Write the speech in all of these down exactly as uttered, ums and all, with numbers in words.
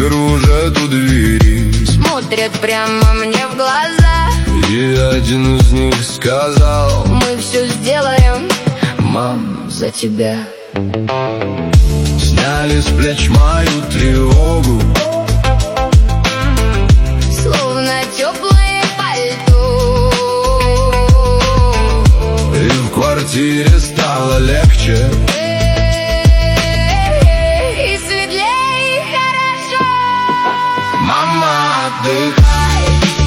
кружат у двери, смотрят прямо мне в глаза. И один из них сказал: мы все сделаем, мам, за тебя. Сняли с плеч мою тревогу, словно теплое пальто. И в квартире стало легче, и светлее, и хорошо. мама, отдыхай,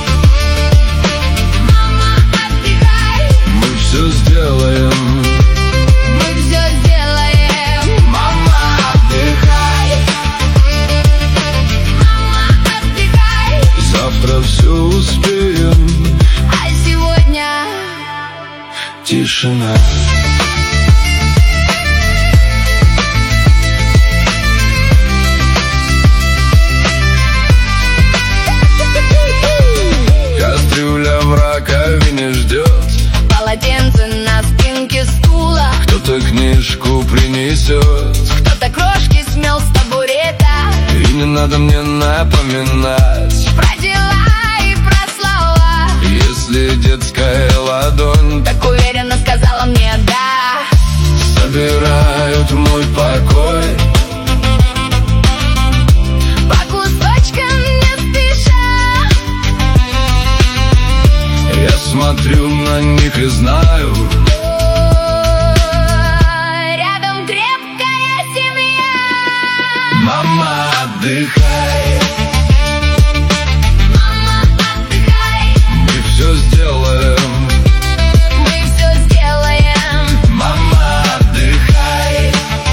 Мама, отдыхай, мы все сделаем. мы все сделаем. Мама, отдыхай, Мама, отдыхай, завтра все успеем. а сегодня Тишина. Кастрюля в раковине ждет, полотенце на спинке стула. кто-то книжку принесет, Кто-то крошки смел с табурета. и не надо мне напоминать, Про дела и про слова. если детская ладонь Так уверенно сказала мне да. собирают мой покой. По кусочкам не спеша. Я смотрю на них и знаю, Рядом крепкая семья. мама, отдыхай, Мама, отдыхай, мы все сделаем. мы все сделаем. Мама, отдыхай,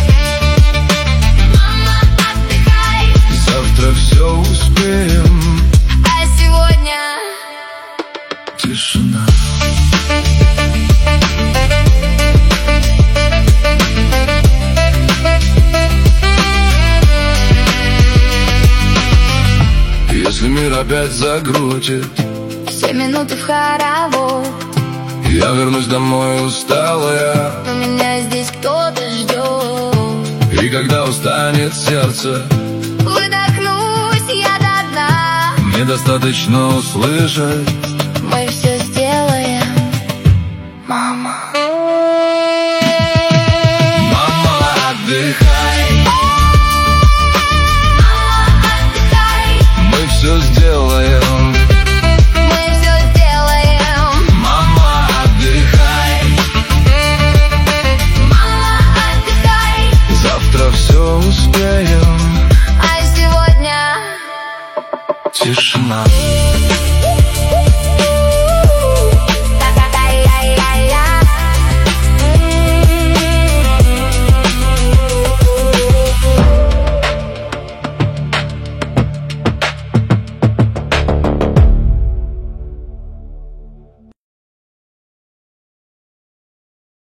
Мама, отдыхай, завтра все успеем. а сегодня Тишина. Если мир опять закрутит, все минуты в хоровод, я вернусь домой усталая, но меня здесь кто-то ждет. и когда устанет сердце, Выдохнусь я до дна. мне достаточно услышать: Мы все сделаем, мама.